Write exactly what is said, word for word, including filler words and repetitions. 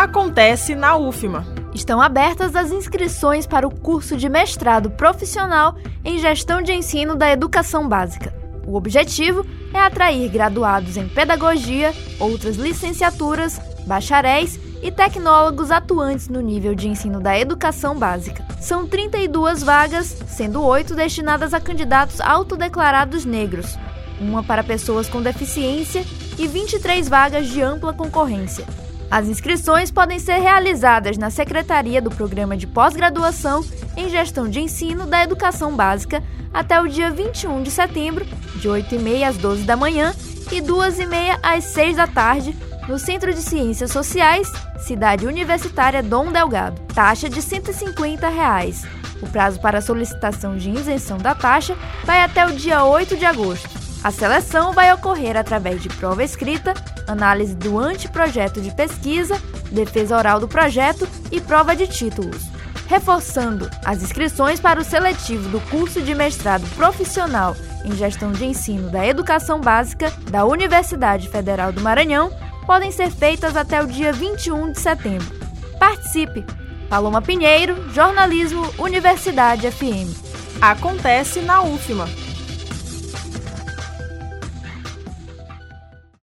acontece na U F M A. Estão abertas as inscrições para o curso de mestrado profissional em Gestão de Ensino da Educação Básica. O objetivo é atrair graduados em pedagogia, outras licenciaturas, bacharéis e tecnólogos atuantes no nível de ensino da educação básica. São trinta e duas vagas, sendo oito destinadas a candidatos autodeclarados negros, uma para pessoas com deficiência e vinte e três vagas de ampla concorrência. As inscrições podem ser realizadas na Secretaria do Programa de Pós-Graduação em Gestão de Ensino da Educação Básica até o dia vinte e um de setembro, de oito e meia às doze da manhã e duas e meia às seis da tarde, no Centro de Ciências Sociais, Cidade Universitária Dom Delgado. Taxa de cento e cinquenta reais. O prazo para solicitação de isenção da taxa vai até o dia oito de agosto. A seleção vai ocorrer através de prova escrita, análise do anteprojeto de pesquisa, defesa oral do projeto e prova de títulos. Reforçando, as inscrições para o seletivo do curso de mestrado profissional em Gestão de Ensino da Educação Básica da Universidade Federal do Maranhão podem ser feitas até o dia vinte e um de setembro. Participe! Paloma Pinheiro, Jornalismo, Universidade F M. Acontece na U F M A.